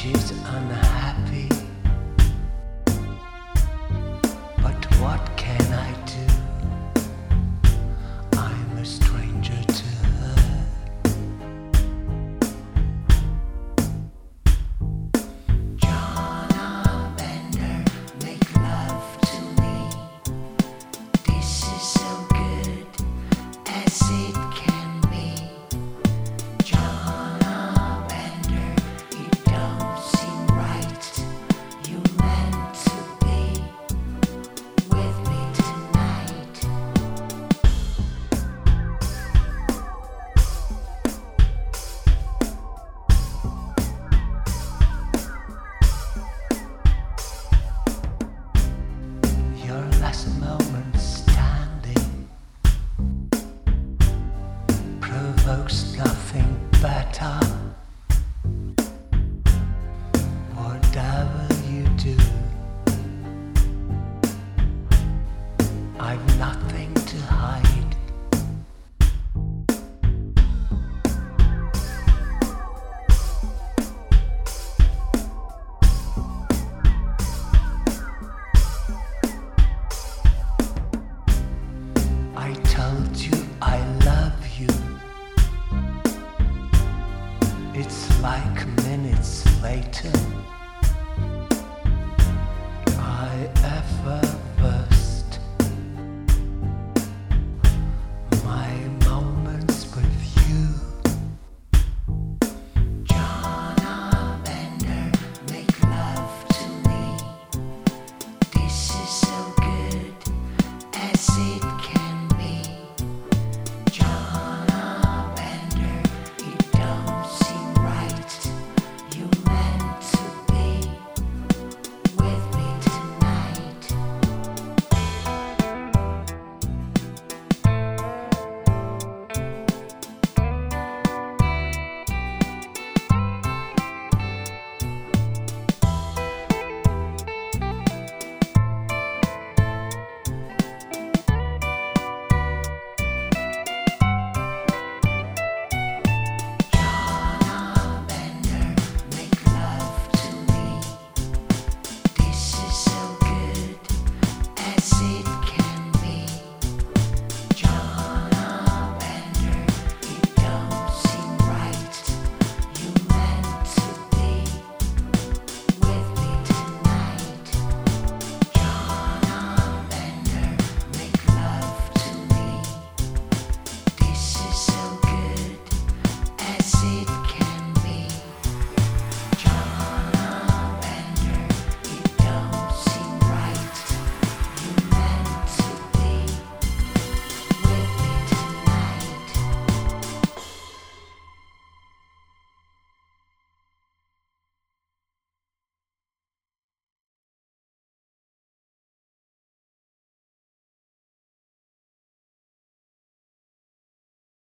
She's unhappy, but what can I do? I'm a stranger to her. John Bender, make love to me. This is so good as it can be. John Bender, you don't seem right. You meant to be with me tonight. Your last moment standing provokes nothing better. Whatever you do, I've nothing to hide. I told you I love you. It's like minutes later I ever